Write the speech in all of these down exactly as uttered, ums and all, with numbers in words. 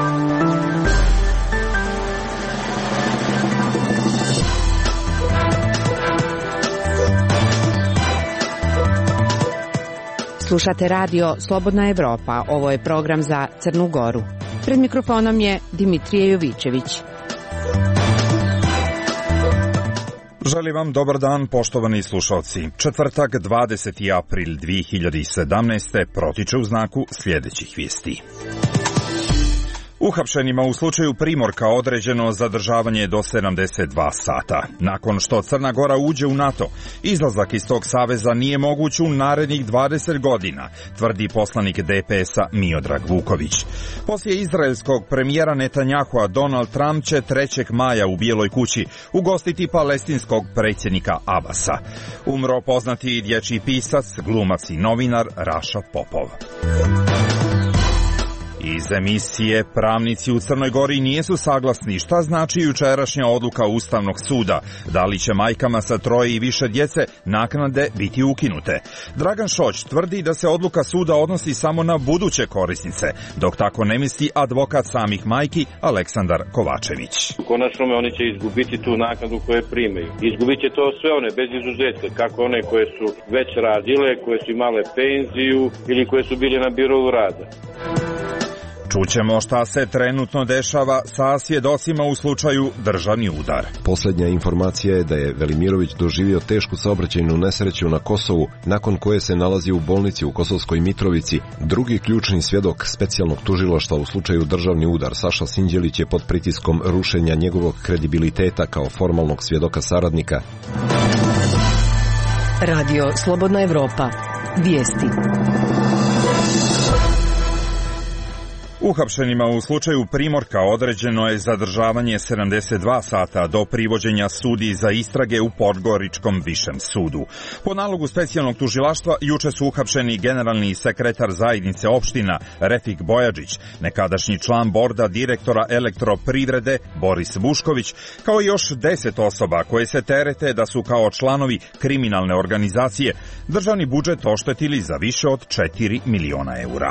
Slušate radio Slobodna Evropa. Ovo je program za Crnu Goru. Pred mikrofonom je Dimitrije Jovićević. Želim vam dobar dan, poštovani slušalci. Četvrtak, dvadeseti april dve hiljade sedamnaeste. protiče u znaku sljedećih vijesti. Uhapšenima u slučaju Primorka određeno zadržavanje do sedamdeset dva sata. Nakon što Crna Gora uđe u NATO, izlazak iz tog saveza nije moguć u narednih dvadeset godina, tvrdi poslanik D P S-a Miodrag Vuković. Poslije izraelskog premijera Netanjahua, Donald Trump će trećeg maja u Bijeloj kući ugostiti palestinskog predsjednika Abasa. Umro poznati dječji pisac, glumac i novinar Raša Popov. Iz emisije Pravnici u Crnoj Gori nijesu saglasni šta znači jučerašnja odluka Ustavnog suda, da li će majkama sa troje i više djece naknade biti ukinute. Dragan Šoć tvrdi da se odluka suda odnosi samo na buduće korisnice, dok tako ne misli advokat samih majki Aleksandar Kovačević. Konačno oni će izgubiti tu naknadu koje primaju. Izgubit će to sve one, bez izuzetka, kako one koje su već radile, koje su imale penziju ili koje su bili na birovu rada. Čućemo šta se trenutno dešava sa svjedocima u slučaju državni udar. Posljednja informacija je da je Velimirović doživio tešku saobraćajnu nesreću na Kosovu, nakon koje se nalazi u bolnici u Kosovskoj Mitrovici. Drugi ključni svjedok specijalnog tužilaštva u slučaju državni udar, Saša Sinđelić, je pod pritiskom rušenja njegovog kredibiliteta kao formalnog svjedoka saradnika. Radio Slobodna Evropa. Vijesti. Uhapšenima u slučaju Primorka određeno je zadržavanje sedamdeset dva sata do privođenja sudi za istrage u Podgoričkom višem sudu. Po nalogu specijalnog tužilaštva juče su uhapšeni generalni sekretar zajednice opština Refik Bojadžić, nekadašnji član borda direktora Elektroprivrede Boris Vušković, kao i još deset osoba koje se terete da su kao članovi kriminalne organizacije državni budžet oštetili za više od četiri miliona eura.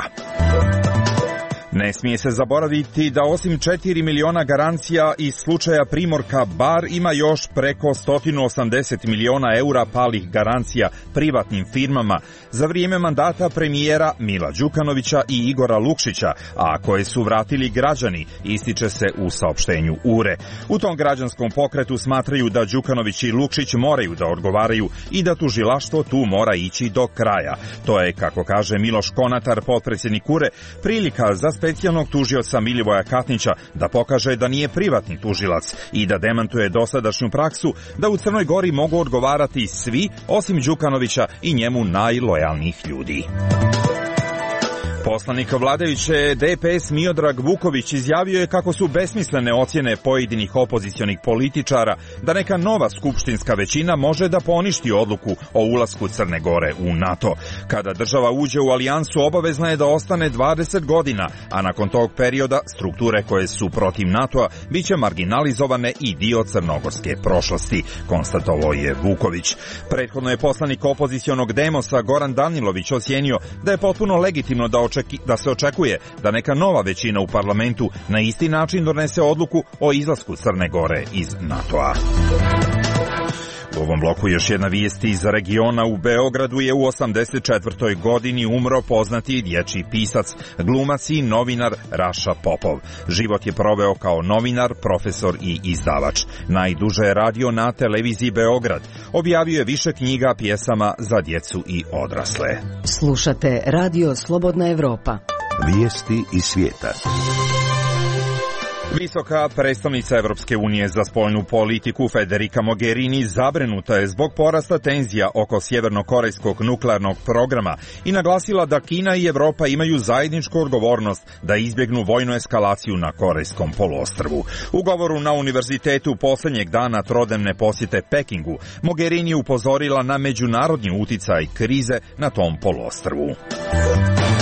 Ne smije se zaboraviti da osim četiri miliona garancija iz slučaja Primorka, bar ima još preko sto osamdeset miliona eura palih garancija privatnim firmama za vrijeme mandata premijera Mila Đukanovića i Igora Lukšića, a koje su vratili građani, ističe se u saopštenju U R E. U tom građanskom pokretu smatraju da Đukanović i Lukšić moraju da odgovaraju i da tužilaštvo tu mora ići do kraja. To je, kako kaže Miloš Konatar, potpredsjednik U R E, prilika za specijalnog tužioca Milivoja Katnića da pokaže da nije privatni tužilac i da demantuje dosadašnju praksu da u Crnoj Gori mogu odgovarati svi osim Đukanovića i njemu najlojalnijih ljudi. Poslanik vladajuće D P S Miodrag Vuković izjavio je kako su besmislene ocjene pojedinih opozicionih političara da neka nova skupštinska većina može da poništi odluku o ulasku Crne Gore u NATO. Kada država uđe u alijansu, obavezna je da ostane dvadeset godina, a nakon tog perioda strukture koje su protiv NATO-a biće marginalizovane i dio crnogorske prošlosti, konstatovao je Vuković. Prethodno je poslanik opozicionog Demosa Goran Danilović ocijenio da je potpuno legitimno da da se očekuje da neka nova većina u parlamentu na isti način donese odluku o izlasku Crne Gore iz NATO-a. U ovom bloku još jedna vijest iz regiona. U Beogradu je u osamdeset četvrtoj godini umro poznati dječji pisac, glumac i novinar Raša Popov. Život je proveo kao novinar, profesor i izdavač. Najduže je radio na televiziji Beograd. Objavio je više knjiga, pjesama za djecu i odrasle. Slušate Radio Slobodna Evropa. Vijesti iz svijeta. Visoka predstavnica Evropske unije za spoljnu politiku Federica Mogherini zabrinuta je zbog porasta tenzija oko sjevernokorejskog nuklearnog programa i naglasila da Kina i Evropa imaju zajedničku odgovornost da izbjegnu vojnu eskalaciju na Korejskom poluostrvu. U govoru na univerzitetu posljednjeg dana trodnevne posjete Pekingu, Mogherini je upozorila na međunarodni uticaj krize na tom poluostrvu.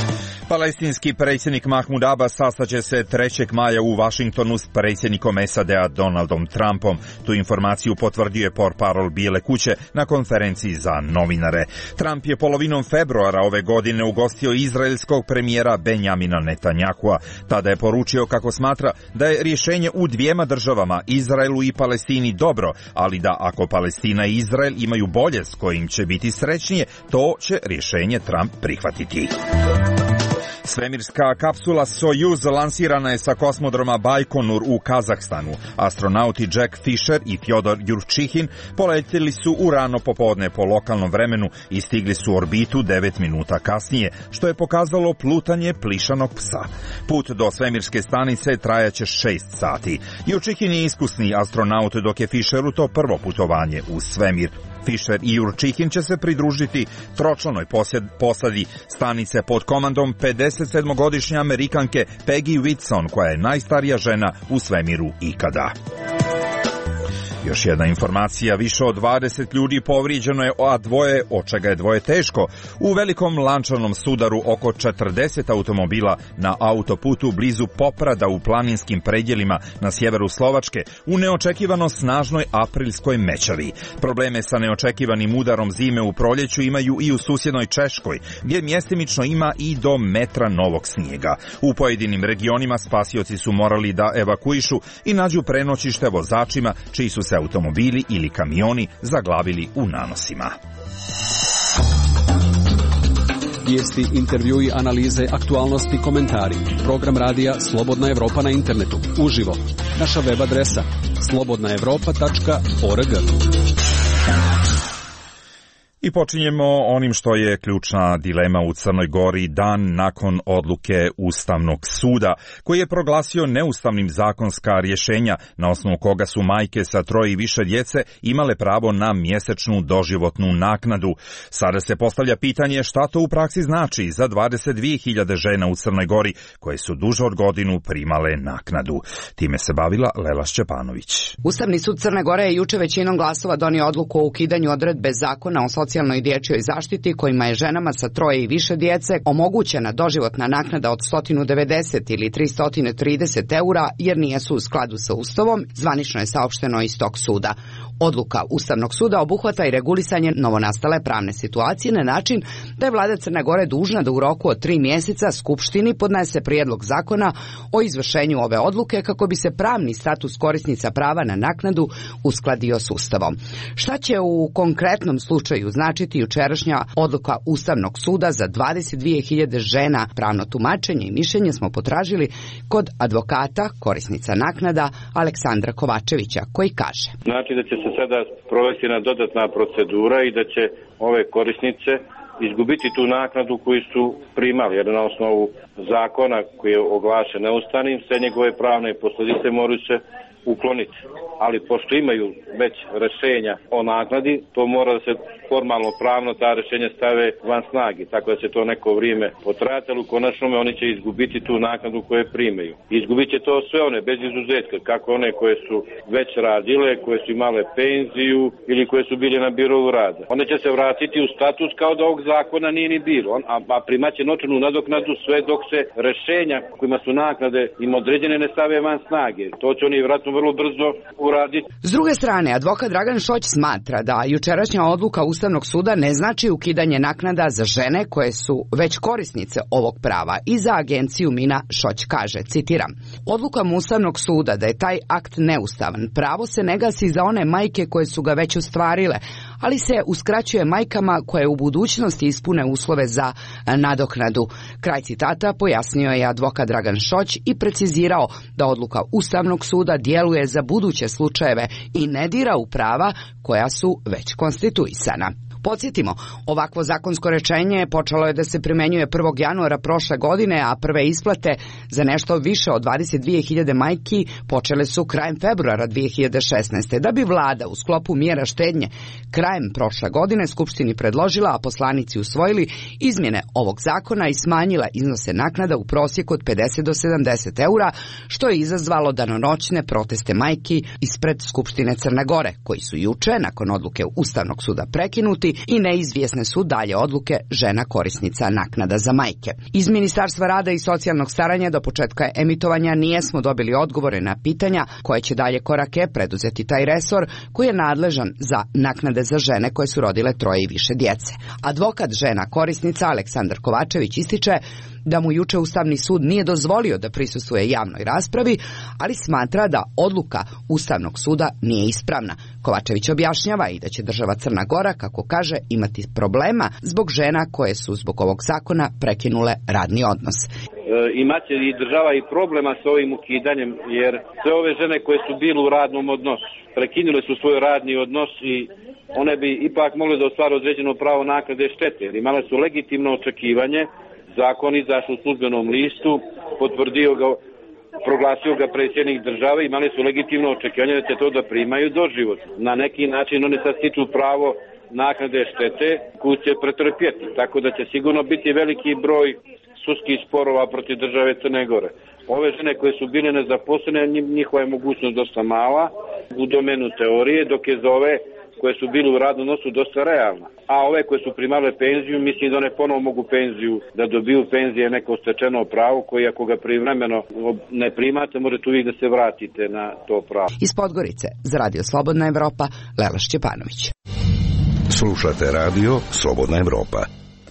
Palestinski predsjednik Mahmud Abbas sastaće se trećeg maja u Vašingtonu s predsjednikom S A D-a Donaldom Trumpom. Tu informaciju potvrdio je portparol Bijele kuće na konferenciji za novinare. Trump je polovinom februara ove godine ugostio izraelskog premijera Benjamina Netanyahua. Tada je poručio kako smatra da je rješenje u dvijema državama, Izraelu i Palestini, dobro, ali da ako Palestina i Izrael imaju bolje s kojim će biti srećnije, to će rješenje Trump prihvatiti. Svemirska kapsula Sojuz lansirana je sa kosmodroma Bajkonur u Kazahstanu. Astronauti Jack Fisher i Fjodor Jurčihin poletjeli su u rano popodne po lokalnom vremenu i stigli su u orbitu devet minuta kasnije, što je pokazalo plutanje plišanog psa. Put do svemirske stanice trajaće šest sati. Jurčihin je iskusni astronaut, dok je Fisheru to prvo putovanje u svemir. Fisher i Jurčihin će se pridružiti tročlanoj posadi stanice pod komandom pedesetsedmogodišnje Amerikanke Peggy Whitson, koja je najstarija žena u svemiru ikada. Još jedna informacija, više od dvadeset ljudi povrijeđeno je, a dvoje, od čega je dvoje teško, u velikom lančanom sudaru oko četrdeset automobila na autoputu blizu Poprada u planinskim predjelima na sjeveru Slovačke u neočekivano snažnoj aprilskoj mećavi. Probleme sa neočekivanim udarom zime u proljeću imaju i u susjednoj Češkoj, gdje mjestimično ima i do metra novog snijega. U pojedinim regionima spasioci su morali da evakuišu i nađu prenoćište vozačima čiji su se automobili ili kamioni zaglavili u nanosima. Vijesti, intervjui, analize, aktualnosti, komentari. Program radija Slobodna Evropa na internetu. Uživo. Naša web adresa slobodna evropa tačka org. I počinjemo onim što je ključna dilema u Crnoj Gori dan nakon odluke Ustavnog suda, koji je proglasio neustavnim zakonska rješenja na osnovu koga su majke sa troje i više djece imale pravo na mjesečnu doživotnu naknadu. Sada se postavlja pitanje šta to u praksi znači za dvadeset dvije hiljade žena u Crnoj Gori koje su duže od godinu primale naknadu. Time se bavila Lela Šćepanović. Ustavni sud Crne Gore je juče većinom glasova donio odluku o ukidanju odredbe zakona o socijalnoj i dječjoj zaštiti kojima je ženama sa troje i više djece omogućena doživotna naknada od sto devedeset ili tristo trideset eura jer nijesu u skladu sa Ustavom, zvanično je saopšteno iz tog suda. Odluka Ustavnog suda obuhvata i regulisanje novonastale pravne situacije na način da je vlada Crne Gore dužna da u roku od tri mjeseca Skupštini podnese prijedlog zakona o izvršenju ove odluke kako bi se pravni status korisnica prava na naknadu uskladio s Ustavom. Šta će u konkretnom slučaju značiti jučerašnja odluka Ustavnog suda za dvadeset dvije hiljade žena? Pravno tumačenje i mišljenje smo potražili kod advokata, korisnica naknada Aleksandra Kovačevića, koji kaže: Znači da će se sada provesti jedna dodatna procedura i da će ove korisnice izgubiti tu naknadu koju su primali, jer na osnovu zakona koji je oglašen neustavnim, sve njegove pravne posljedice moraju se ukloniti. Ali pošto imaju već rješenja o naknadi, to mora da se formalno pravno ta rješenja stave van snagi, tako da će to neko vrijeme potrajati, ali u konačnome oni će izgubiti tu naknadu koje primaju. Izgubit će to sve one, bez izuzetka, kako one koje su već radile, koje su imale penziju ili koje su bile na birovu rada. One će se vratiti u status kao da ovog zakona nije ni bilo, a, a primaće novčanu nadoknadu sve dok se rješenja kojima su naknade im određene ne stave van snage. To će oni vjerojatno vrlo brzo uraditi. S druge strane, advokat Dragan Šoć smatra da jučerašnja odluka Ustavnog suda ne znači ukidanje naknada za žene koje su već korisnice ovog prava. I za agenciju Mina Šoć kaže, citiram: Odlukom Ustavnog suda da je taj akt neustavan, pravo se ne gasi za one majke koje su ga već ostvarile, ali se uskraćuje majkama koje u budućnosti ispune uslove za nadoknadu. Kraj citata pojasnio je advokat Dragan Šoć i precizirao da odluka Ustavnog suda djeluje za buduće slučajeve i ne dira u prava koja su već konstituisana. Podsjetimo, ovakvo zakonsko rješenje počelo je da se primjenjuje prvog januara prošle godine, a prve isplate za nešto više od dvadeset dvije hiljade majki počele su krajem februara dvije hiljade šesnaeste. Da bi vlada u sklopu mjera štednje krajem prošle godine Skupštini predložila, a poslanici usvojili izmjene ovog zakona i smanjila iznose naknada u prosjeku od pedeset do sedamdeset eura, što je izazvalo danonoćne proteste majki ispred Skupštine Crne Gore, koji su juče, nakon odluke Ustavnog suda, prekinuti vlasti i neizvjesne su dalje odluke žena korisnica naknada za majke. Iz Ministarstva rada i socijalnog staranja do početka emitovanja nijesmo dobili odgovore na pitanja koje će dalje korake preduzeti taj resor koji je nadležan za naknade za žene koje su rodile troje i više djece. Advokat žena korisnica Aleksandar Kovačević ističe da mu juče Ustavni sud nije dozvolio da prisustvuje javnoj raspravi, ali smatra da odluka Ustavnog suda nije ispravna. Kovačević objašnjava i da će država Crna Gora, kako kaže, imati problema zbog žena koje su zbog ovog zakona prekinule radni odnos. E, imaće i država i problema s ovim ukidanjem, jer sve ove žene koje su bile u radnom odnosu, prekinule su svoj radni odnos i one bi ipak mogle da ostvare određeno pravo naknade štete, jer imale su legitimno očekivanje. Zakon izašao u službenom listu, potvrdio ga, proglasio ga predsjednik države, imali su legitimno očekivanje da će to da primaju doživotno. Na neki način oni sad stiču pravo naknade štete koju će pretrpjeti, tako da će sigurno biti veliki broj sudskih sporova protiv države Crne Gore. Ove žene koje su bile nezaposlene, njihova je mogućnost dosta mala u domenu teorije, dok je za ove koje su bili u radnom odnosu dosta realna. A ove koje su primale penziju, mislim da one ponovo mogu penziju, da dobiju penzije neko stečeno pravo koje ako ga privremeno ne primate, možete uvijek da se vratite na to pravo. Iz Podgorice, za Radio Slobodna Evropa, Lela Šćepanović. Slušate Radio Slobodna Evropa.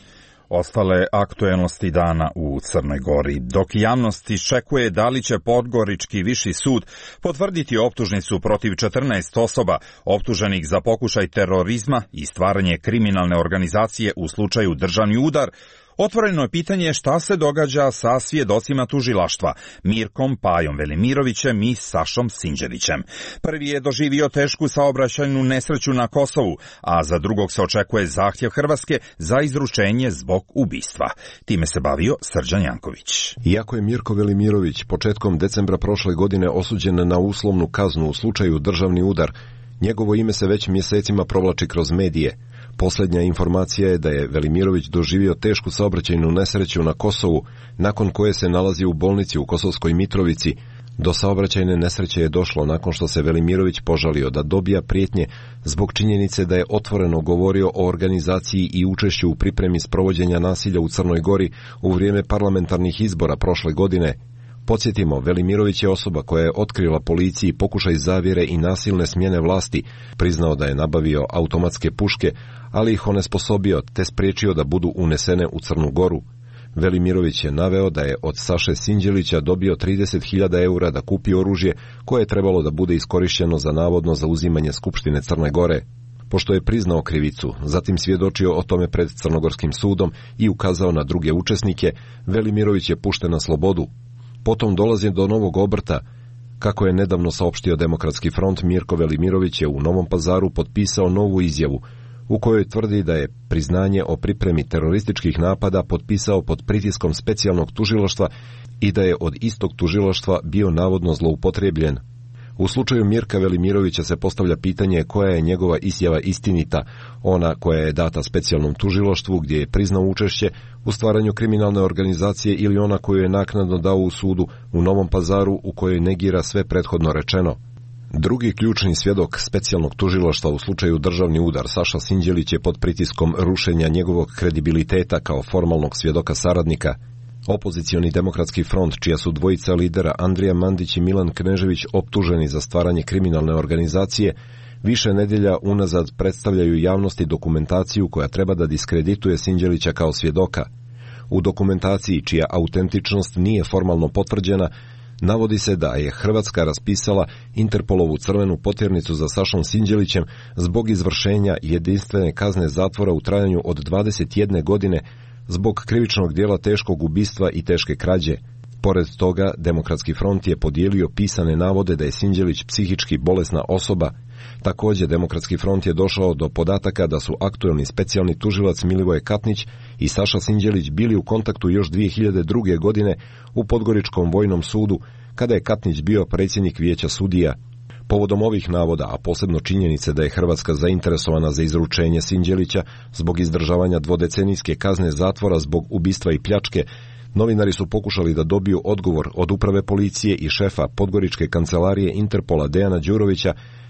Ostale aktuelnosti dana u Crnoj Gori. Dok javnost iščekuje da li će Podgorički viši sud potvrditi optužnicu protiv četrnaest osoba optuženih za pokušaj terorizma i stvaranje kriminalne organizacije u slučaju državni udar, otvoreno je pitanje šta se događa sa svjedocima tužilaštva, Mirkom Pajom Velimirovićem i Sašom Sinđelićem. Prvi je doživio tešku saobraćajnu nesreću na Kosovu, a za drugog se očekuje zahtjev Hrvatske za izručenje zbog ubistva. Time se bavio Srđan Janković. Iako je Mirko Velimirović početkom decembra prošle godine osuđen na uslovnu kaznu u slučaju državni udar, njegovo ime se već mjesecima provlači kroz medije. Posljednja informacija je da je Velimirović doživio tešku saobraćajnu nesreću na Kosovu, nakon koje se nalazi u bolnici u Kosovskoj Mitrovici. Do saobraćajne nesreće je došlo nakon što se Velimirović požalio da dobija prijetnje zbog činjenice da je otvoreno govorio o organizaciji i učešću u pripremi sprovođenja nasilja u Crnoj Gori u vrijeme parlamentarnih izbora prošle godine. Podsjetimo, Velimirović je osoba koja je otkrila policiji pokušaj zavjere i nasilne smjene vlasti, priznao da je nabavio automatske puške, ali ih onesposobio te spriječio da budu unesene u Crnu Goru. Velimirović je naveo da je od Saše Sinđelića dobio trideset hiljada eura da kupi oružje koje je trebalo da bude iskorišteno za navodno zauzimanje Skupštine Crne Gore. Pošto je priznao krivicu, zatim svjedočio o tome pred Crnogorskim sudom i ukazao na druge učesnike, Velimirović je pušten na slobodu. Potom dolazi do novog obrta. Kako je nedavno saopštio Demokratski front, Mirko Velimirović je u Novom Pazaru potpisao novu izjavu u kojoj tvrdi da je priznanje o pripremi terorističkih napada potpisao pod pritiskom specijalnog tužilaštva i da je od istog tužilaštva bio navodno zloupotrebljen. U slučaju Mirka Velimirovića se postavlja pitanje koja je njegova izjava istinita, ona koja je data specijalnom tužilaštvu gdje je priznao učešće u stvaranju kriminalne organizacije ili ona koju je naknadno dao u sudu u Novom Pazaru u kojoj negira sve prethodno rečeno. Drugi ključni svjedok specijalnog tužilaštva u slučaju državni udar, Saša Sinđelić, je pod pritiskom rušenja njegovog kredibiliteta kao formalnog svjedoka saradnika. Opozicioni Demokratski front, čija su dvojica lidera Andrija Mandić i Milan Knežević optuženi za stvaranje kriminalne organizacije, više nedjelja unazad predstavljaju javnosti dokumentaciju koja treba da diskredituje Sinđelića kao svjedoka. U dokumentaciji, čija autentičnost nije formalno potvrđena, navodi se da je Hrvatska raspisala Interpolovu crvenu potjernicu za Sašom Sinđelićem zbog izvršenja jedinstvene kazne zatvora u trajanju od dvadeset jedne godine zbog krivičnog dijela teškog ubistva i teške krađe. Pored toga, Demokratski front je podijelio pisane navode da je Sinđelić psihički bolesna osoba. Također, Demokratski front je došao do podataka da su aktuelni specijalni tužilac Milivoje Katnić i Saša Sinđelić bili u kontaktu još dvije hiljade druge. godine u Podgoričkom vojnom sudu, kada je Katnić bio predsjednik vijeća sudija. Povodom ovih navoda, a posebno činjenice da je Hrvatska zainteresovana za izručenje Sinđelića zbog izdržavanja dvodecenijske kazne zatvora zbog ubistva i pljačke, novinari su pokušali da dobiju odgovor od uprave policije i šefa Podgoričke kancelarije Interpola Dejana Đurovića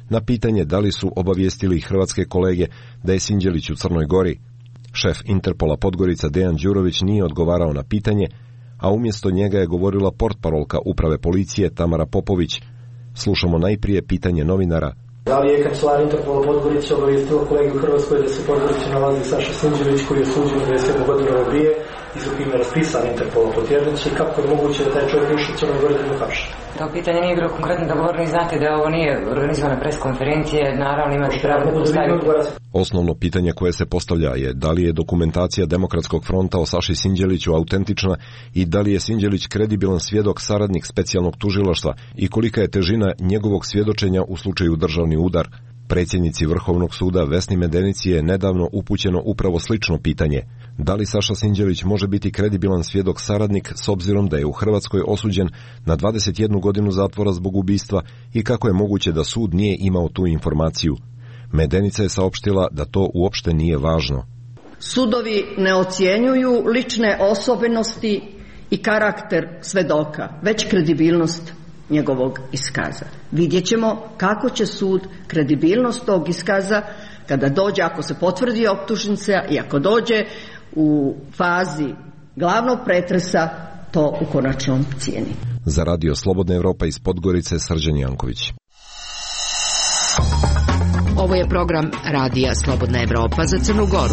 na pitanje da li su obavijestili hrvatske kolege da je Sinđelić u Crnoj Gori. Šef Interpola Podgorica Dejan Đurović nije odgovarao na pitanje, a umjesto njega je govorila portparolka uprave policije Tamara Popović. Slušamo najprije pitanje novinara. Da li je kancelar Interpola Podgorica obavijestila kolege u Hrvatskoj da se u Podgorici nalazi Saša Sinđelić koji je osuđen na dvadeset sedam godina robije i za kojim je raspisan Interpola po tjednici i kako je moguće da taj čovjek još u Crnoj Gori da je uhapšen? To pitanje nije bilo konkretno dogovoreno i znate da ovo nije organizovana preskonferencije, naravno imate pravo da postavite. Osnovno pitanje koje se postavlja je da li je dokumentacija Demokratskog fronta o Saši Sinđeliću autentična i da li je Sinđelić kredibilan svjedok, saradnik specijalnog tužilaštva i kolika je težina njegovog svjedočenja u slučaju državni udar. Predsjednici Vrhovnog suda Vesni Medenici je nedavno upućeno upravo slično pitanje. Da li Saša Sinđelić može biti kredibilan svjedok saradnik s obzirom da je u Hrvatskoj osuđen na dvadeset jednu godinu zatvora zbog ubistva i kako je moguće da sud nije imao tu informaciju? Medenica je saopštila da to uopšte nije važno. Sudovi ne ocjenjuju lične osobenosti i karakter svedoka, već kredibilnost njegovog iskaza. Vidjet ćemo kako će sud kredibilnost tog iskaza kada dođe, ako se potvrdi optužnica i ako dođe u fazi glavnog pretresa, to u konačnom cijeni. Za Radio Slobodna Evropa iz Podgorice, Srđan Janković. Ovo je program Radija Slobodna Evropa za Crnu Goru.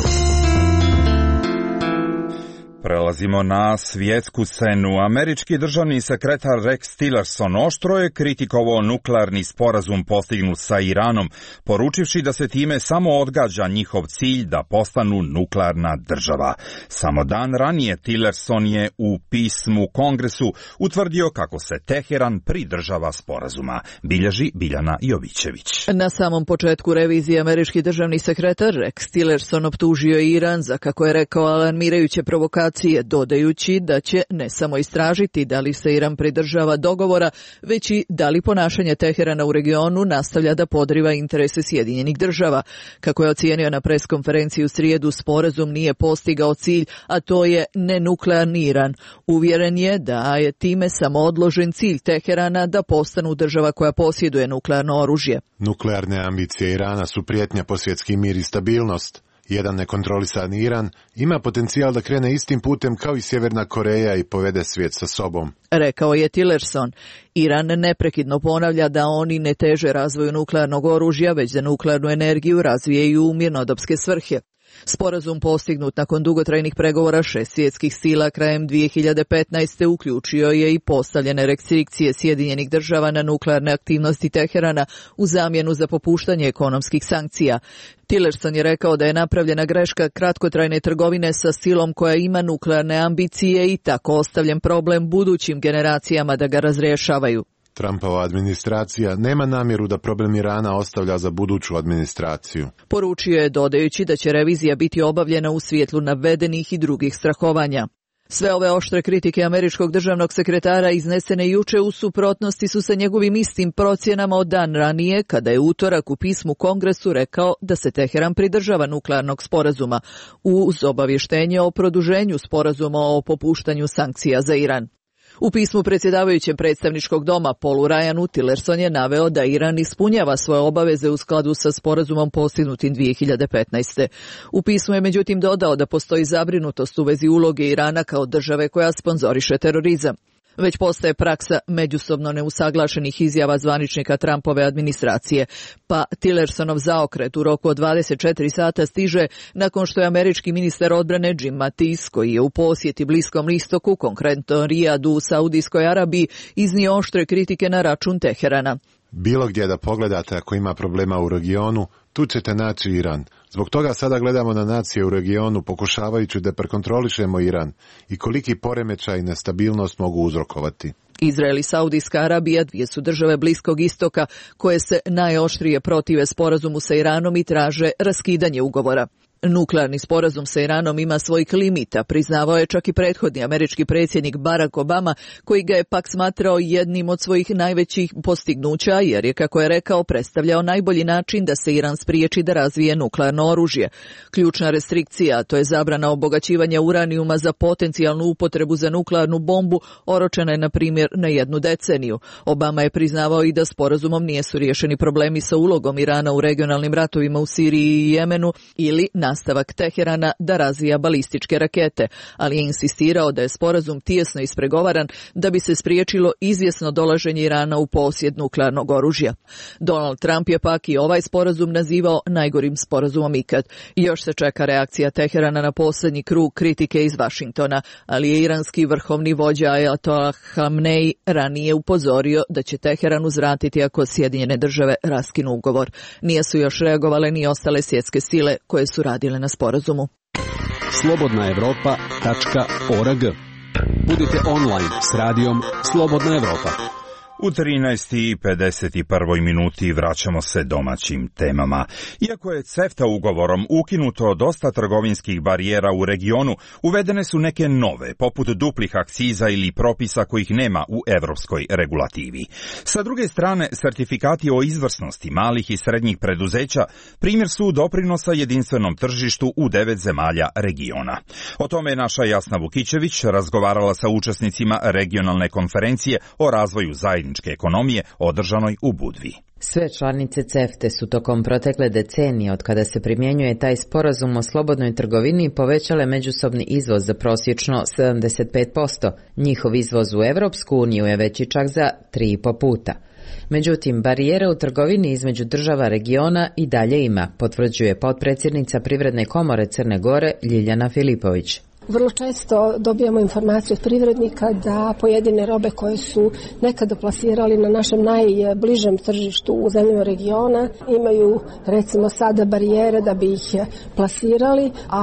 Prelazimo na svjetsku scenu. Američki državni sekretar Rex Tillerson oštro je kritikovao nuklearni sporazum postignut sa Iranom, poručivši da se time samo odgađa njihov cilj da postanu nuklearna država. Samo dan ranije Tillerson je u pismu Kongresu utvrdio kako se Teheran pridržava sporazuma. Bilježi Biljana Jovićević. Na samom početku revizije američki državni sekretar Rex Tillerson optužio Iran za, kako je rekao, alarmirajuće provokacije, dodajući da će ne samo istražiti da li se Iran pridržava dogovora, već i da li ponašanje Teherana u regionu nastavlja da podriva interese Sjedinjenih država. Kako je ocijenio na preskonferenciji u srijedu, sporazum nije postigao cilj, a to je nenuklearni Iran. Uvjeren je da je time samo odložen cilj Teherana da postanu država koja posjeduje nuklearno oružje. Nuklearne ambicije Irana su prijetnja po svjetski mir i stabilnost. Jedan nekontrolisan Iran ima potencijal da krene istim putem kao i Sjeverna Koreja i povede svijet sa sobom. Rekao je Tillerson. Iran neprekidno ponavlja da oni ne teže razvoju nuklearnog oružja, već da nuklearnu energiju razvijaju u mirnodopske svrhe. Sporazum postignut nakon dugotrajnih pregovora šest svjetskih sila krajem dvije hiljade petnaeste. uključio je i postavljene restrikcije Sjedinjenih država na nuklearne aktivnosti Teherana u zamjenu za popuštanje ekonomskih sankcija. Tillerson je rekao da je napravljena greška kratkotrajne trgovine sa silom koja ima nuklearne ambicije i tako ostavljen problem budućim generacijama da ga razrješavaju. Trumpova administracija nema namjeru da problem Irana ostavlja za buduću administraciju. Poručio je, dodajući da će revizija biti obavljena u svjetlu navedenih i drugih strahovanja. Sve ove oštre kritike američkog državnog sekretara iznesene juče u suprotnosti su sa njegovim istim procjenama od dan ranije, kada je utorak u pismu Kongresu rekao da se Teheran pridržava nuklearnog sporazuma, uz obavještenje o produženju sporazuma o popuštanju sankcija za Iran. U pismu predsjedavajućem predstavničkog doma Paulu Ryanu, Tillerson je naveo da Iran ispunjava svoje obaveze u skladu sa sporazumom postignutim dvije hiljade petnaeste. U pismu je međutim dodao da postoji zabrinutost u vezi uloge Irana kao države koja sponzoriše terorizam. Već postaje praksa međusobno neusaglašenih izjava zvaničnika Trumpove administracije, pa Tillersonov zaokret u roku od dvadeset četiri sata stiže nakon što je američki ministar odbrane Jim Mattis, koji je u posjeti Bliskom istoku, konkretno Rijadu u Saudijskoj Arabiji, iznio oštre kritike na račun Teherana. Bilo gdje da pogledate ako ima problema u regionu, tu ćete naći Iran. Zbog toga sada gledamo na nacije u regionu pokušavajući da prekontrolišemo Iran i koliki poremećaj i nestabilnost mogu uzrokovati. Izrael i Saudijska Arabija, dvije su države Bliskog istoka koje se najoštrije protive sporazumu sa Iranom i traže raskidanje ugovora. Nuklearni sporazum sa Iranom ima svojih limita, priznavao je čak i prethodni američki predsjednik Barack Obama, koji ga je pak smatrao jednim od svojih najvećih postignuća, jer je, kako je rekao, predstavljao najbolji način da se Iran spriječi da razvije nuklearno oružje. Ključna restrikcija, to je zabrana obogaćivanja uranijuma za potencijalnu upotrebu za nuklearnu bombu, oročena je na primjer na jednu deceniju. Obama je priznavao i da sporazumom nisu riješeni problemi sa ulogom Irana u regionalnim ratovima u Siriji i Jemenu ili nastavak Teherana da razvija balističke rakete, ali je insistirao da je sporazum tijesno ispregovaran da bi se spriječilo izvjesno dolaženje Irana u posjed nuklearnog oružja. Donald Trump je pak i ovaj sporazum nazivao najgorim sporazumom ikad. Još se čeka reakcija Teherana na posljednji krug kritike iz Vašingtona, ali je iranski vrhovni vođa Ajatolah Khamenei ranije upozorio da će Teheran uzvratiti ako Sjedinjene države raskinu ugovor. Nije su još reagovale ni ostale svjetske sile koje su radile na sporazumu. slobodna evropa tačka org. Budite online s radijom Slobodna Evropa. U trinaest i pedeset jedna minuti vraćamo se domaćim temama. Iako je CEFTA ugovorom ukinuto dosta trgovinskih barijera u regionu, uvedene su neke nove, poput duplih akciza ili propisa kojih nema u evropskoj regulativi. Sa druge strane, sertifikati o izvrsnosti malih i srednjih preduzeća primjer su doprinosa jedinstvenom tržištu u devet zemalja regiona. O tome je naša Jasna Vukićević razgovarala sa učesnicima regionalne konferencije o razvoju zajedničke ekonomije održanoj u Budvi. Sve članice CEFTE su tokom protekle decenije od kada se primjenjuje taj sporazum o slobodnoj trgovini povećale međusobni izvoz za prosječno sedamdeset pet posto. Njihov izvoz u Evropsku uniju je veći čak za tri i po puta. Međutim, barijere u trgovini između država regiona i dalje ima, potvrđuje potpredsjednica Privredne komore Crne Gore Ljiljana Filipović. Vrlo često dobijamo informaciju od privrednika da pojedine robe koje su nekada plasirali na našem najbližem tržištu u zemljama regiona imaju recimo sada barijere da bi ih plasirali, a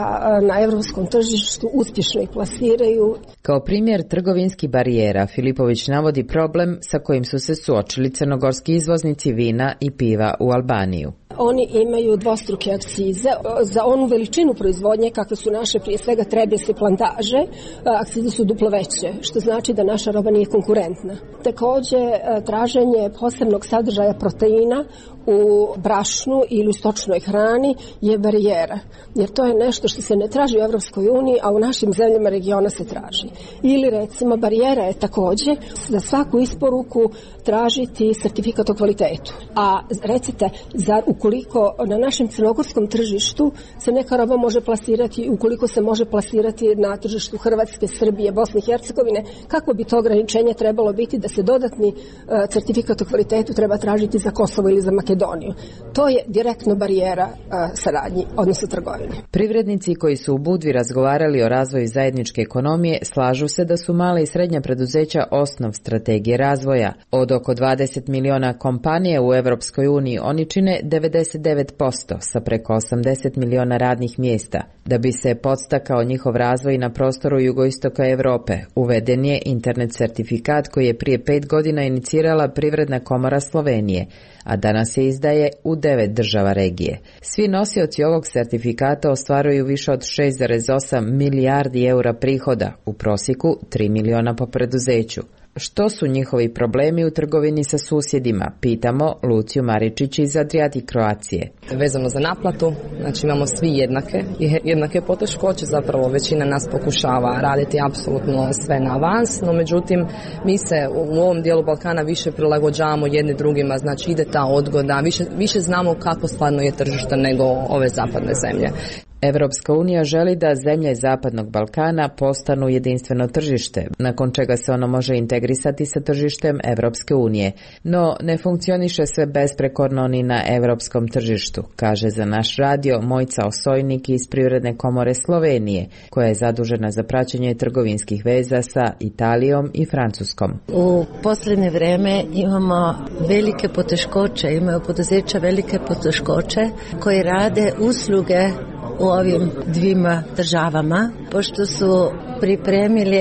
na evropskom tržištu uspješno ih plasiraju. Kao primjer trgovinskih barijera Filipović navodi problem sa kojim su se suočili crnogorski izvoznici vina i piva u Albaniju. Oni imaju dvostruke akcize. Za onu veličinu proizvodnje kakve su naše, prije svega trebjeske plantaže, akcize su duplo veće, što znači da naša roba nije konkurentna. Također, traženje posebnog sadržaja proteina u brašnu ili u stočnoj hrani je barijera, jer to je nešto što se ne traži u Evropskoj uniji, a u našim zemljama regiona se traži. Ili recimo barijera je također za svaku isporuku tražiti sertifikat o kvalitetu. A recite, zar ukoliko na našem crnogorskom tržištu se neka roba može plasirati, ukoliko se može plasirati na tržištu Hrvatske, Srbije, Bosne i Hercegovine, kako bi to ograničenje trebalo biti da se dodatni uh, sertifikat o kvalitetu treba tražiti za Kosovo ili za Makedoniju? To je direktno barijera uh, saradnji, odnosno trgovine. Privrednici koji su u Budvi razgovarali o razvoju zajedničke ekonomije slažu se da su male i srednja preduzeća osnov strategije razvoja. Od oko dvadeset miliona kompanija u Evropskoj uniji oni čine devedeset devet posto sa preko osamdeset miliona radnih mjesta. Da bi se podstakao njihov razvoj na prostoru jugoistoka Europe, uveden je internet certifikat koji je prije pet godina inicirala Privredna komora Slovenije, a danas se izdaje u devet država regije. Svi nosioci ovog sertifikata ostvaruju više od šest zarez osam milijardi eura prihoda, u prosjeku tri miliona po preduzeću. Što su njihovi problemi u trgovini sa susjedima? Pitamo Luciju Maričić iz Adriatic Croacije. Vezano za naplatu, znači imamo svi jednake, jednake poteškoće, zapravo većina nas pokušava raditi apsolutno sve na avans, no međutim mi se u ovom dijelu Balkana više prilagođavamo jedni drugima, znači ide ta odgoda, više, više znamo kako stvarno je tržište nego ove zapadne zemlje. Evropska unija želi da zemlje Zapadnog Balkana postanu jedinstveno tržište, nakon čega se ono može integrisati sa tržištem Evropske unije, no ne funkcioniše sve besprekorno ni na evropskom tržištu, kaže za naš radio Mojca Osojnik iz Privredne komore Slovenije, koja je zadužena za praćenje trgovinskih veza sa Italijom i Francuskom. U posljednje vreme imamo velike poteškoće, imaju poduzeća velike poteškoće koji rade usluge u ovim dvima državama, pošto su pripremili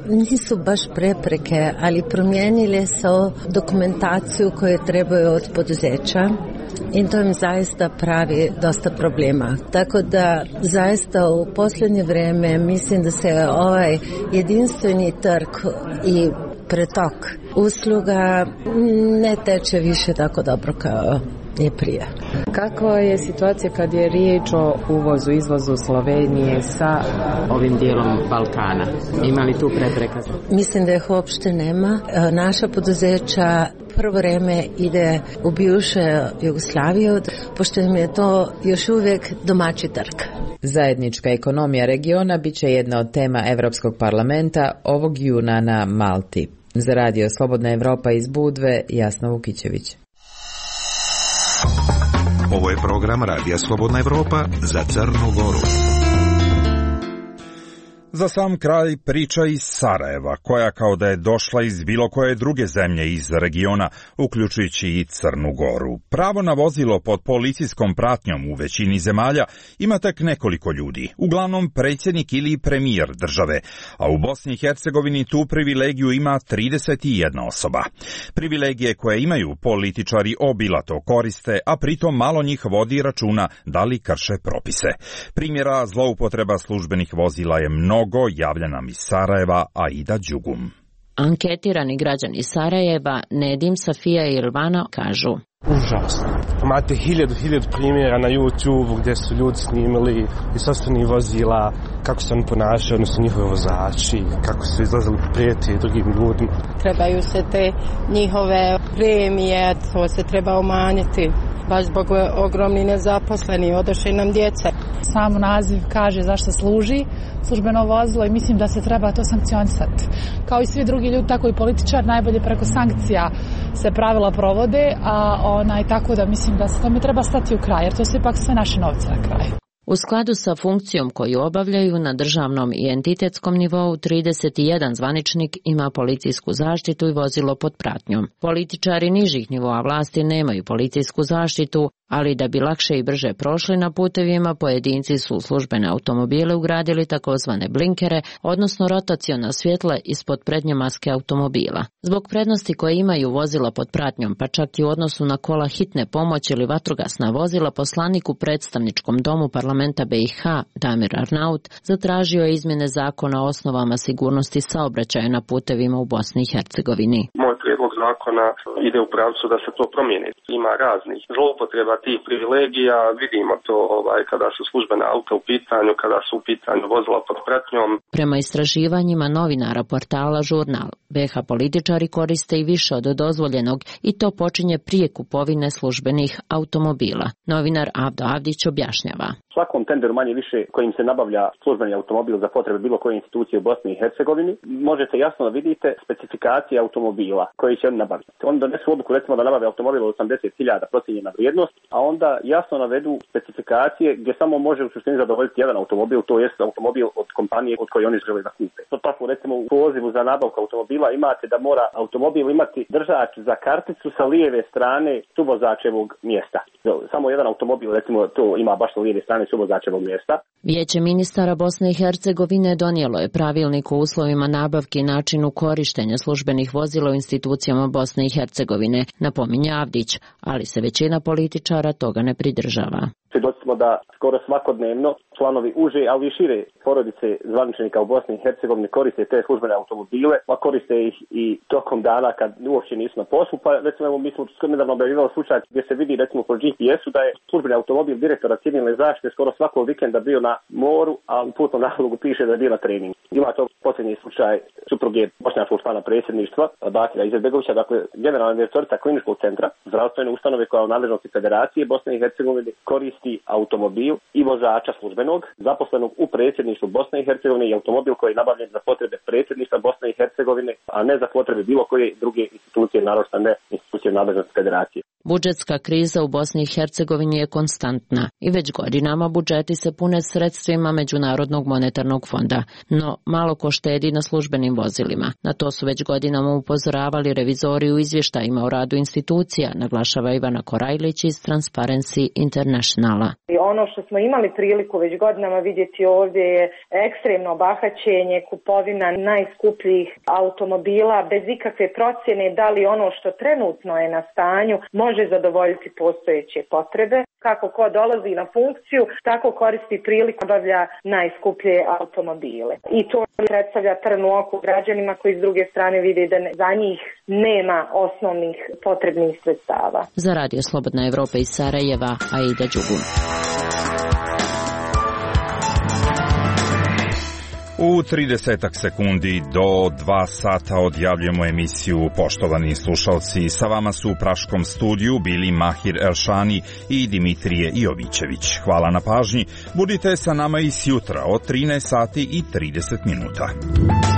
nisu baš prepreke, ali promijenile su dokumentaciju koju trebaju od poduzeća i to im zaista pravi dosta problema. Tako da zaista u posljednje vrijeme mislim da se ovaj jedinstveni trg i pretok usluga ne teče više tako dobro kao je prije. Kakva je situacija kad je riječ o uvozu, izvozu Slovenije sa ovim dijelom Balkana? Ima li tu prepreka? Mislim da ih uopšte nema. Naša poduzeća prvo vreme ide u bivšu Jugoslaviju, pošto im je to još uvijek domaći trg. Zajednička ekonomija regiona bit će jedna od tema Europskog parlamenta ovog juna na Malti. Za radio Slobodna Evropa iz Budve, Jasna Vukićević. Ovo je program Radija Slobodna Evropa za Crnu Goru. Za sam kraj priča iz Sarajeva, koja kao da je došla iz bilo koje druge zemlje iz regiona, uključujući i Crnu Goru. Pravo na vozilo pod policijskom pratnjom u većini zemalja ima tek nekoliko ljudi, uglavnom predsjednik ili premijer države, a u Bosni i Hercegovini tu privilegiju ima trideset jedna osoba. Privilegije koje imaju političari obilato koriste, a pritom malo njih vodi računa da li krše propise. Primjera zloupotreba službenih vozila je mnogo, javlja nam iz Sarajeva Aida Đugum. Anketirani građani Sarajeva, Nedim, Safija i Ilvana kažu: užasno. Imate hiljadu, hiljadu primjera na YouTube gdje su ljudi snimili iz sopstvenih vozila, kako se oni ponašaju, odnosno njihovi vozači, kako su izlazili prijeti drugim ljudima. Trebaju se te njihove premije, to se treba umanjiti. Baš zbog ogromni nezaposleni, odošli nam djece. Sam naziv kaže zašto služi službeno vozilo i mislim da se treba to sankcionisati. Kao i svi drugi ljudi, tako i političar, najbolje preko sankcija se pravila provode, a onaj, tako da mislim da se tome treba stati u kraj, jer to su ipak sve naše novce na kraju. U skladu sa funkcijom koju obavljaju na državnom i entitetskom nivou, trideset jedan zvaničnik ima policijsku zaštitu i vozilo pod pratnjom. Političari nižih nivoa vlasti nemaju policijsku zaštitu, ali da bi lakše i brže prošli na putevima, pojedinci su u službene automobile ugradili takozvane blinkere, odnosno rotaciona svjetla ispod prednje maske automobila. Zbog prednosti koje imaju vozila pod pratnjom, pa čak i u odnosu na kola hitne pomoći ili vatrogasna vozila, poslanik u predstavničkom domu parlamenta B i H, Damir Arnaut, zatražio je izmjene zakona o osnovama sigurnosti saobraćaja na putevima u Bosni i Hercegovini. Moj prijedlog zakona ide u pravcu da se to promijeni. Ima raznih zloupotreba tih privilegija, vidimo to ovaj, kada su službene auta u pitanju, kada su u pitanju vozila pod pratnjom. Prema istraživanjima novinara portala Žurnal, B H političari koriste i više od dozvoljenog i to počinje prije kupovine službenih automobila. Novinar Avdo Avdić objašnjava. Svakom tenderu manje više kojim se nabavlja službeni automobil za potrebe bilo koje institucije u Bosni i Hercegovini, možete jasno da vidite specifikacije automobila koji će oni nabaviti. Oni donesu odluku recimo da nabave automobil od osamdeset hiljada procijenjena vrijednost, a onda jasno navedu specifikacije gdje samo može u suštini zadovoljiti jedan automobil, to jest automobil od kompanije od koje oni žele da kupe. To tako recimo u pozivu za nabavku automobila imate da mora automobil imati držač za karticu sa lijeve strane suvozačevog mjesta. Samo jedan automobil recimo to ima baš sa lijeve strane suvozačevog mjesta. Vijeće ministara Bosne i Hercegovine donijelo je pravilnik o uslovima nabavke i načinu korištenja službenih vozila u institucijama Bosne i Hercegovine, napominje Avdić, ali se većina političara toga ne pridržava. Svjedoci smo da skoro svakodnevno članovi uže, ali i šire porodice zvaničnika u Bosni i Hercegovini koriste te službene automobile, pa koriste ih i tokom dana kad uopće nisu na poslu. Pa recimo mi smo nedavno objavljivali slučaj gdje se vidi recimo po G P S-u da je službeni automobil direktora civilne zaštite skoro svakog vikenda bio na moru, a u putnom nalogu piše da je bio na treningu. Ima to posljednji slučaj supruge bošnjačkog člana predsjedništva Bakira Izetbegovića, dakle generalna direktorica kliničkog centra zdravstvene ustanove koja je u nadležnosti Federacije Bosne i Hercegovine koristi automobil i vozača službenog zaposlenog u predsjedništvu Bosne i Hercegovine i automobil koji je nabavljen za potrebe predsjedništva Bosne i Hercegovine, a ne za potrebe bilo koje druge institucije, naročito ne institucije nadležnosti Federacije. Budžetska kriza u Bosni i Hercegovini je konstantna i već godinama budžeti se pune sredstvima Međunarodnog monetarnog fonda, no malo ko štedi na službenim vozilima. Na to su već godinama upozoravali revizori u izvještajima o radu institucija, naglašava Ivana Korajlić iz Transparency International. kriminala. Ono što smo imali priliku već godinama vidjeti ovdje je ekstremno bahaćenje, kupovina najskupljih automobila bez ikakve procjene da li ono što trenutno je na stanju može zadovoljiti postojeće potrebe. Kako ko dolazi na funkciju, tako koristi priliku obavlja najskuplje automobile. I to predstavlja trn u oku građanima koji s druge strane vide da za njih nema osnovnih potrebnih sredstava. Za Radio Slobodna Evropa iz Sarajeva, Aida Đugun. U tridesetak sekundi do dva sata odjavljujemo emisiju. Poštovani slušalci, sa vama su u Praškom studiju bili Mahir Elšani i Dimitrije Jovićević. Hvala na pažnji. Budite sa nama i sjutra od trinaest sati i trideset minuta.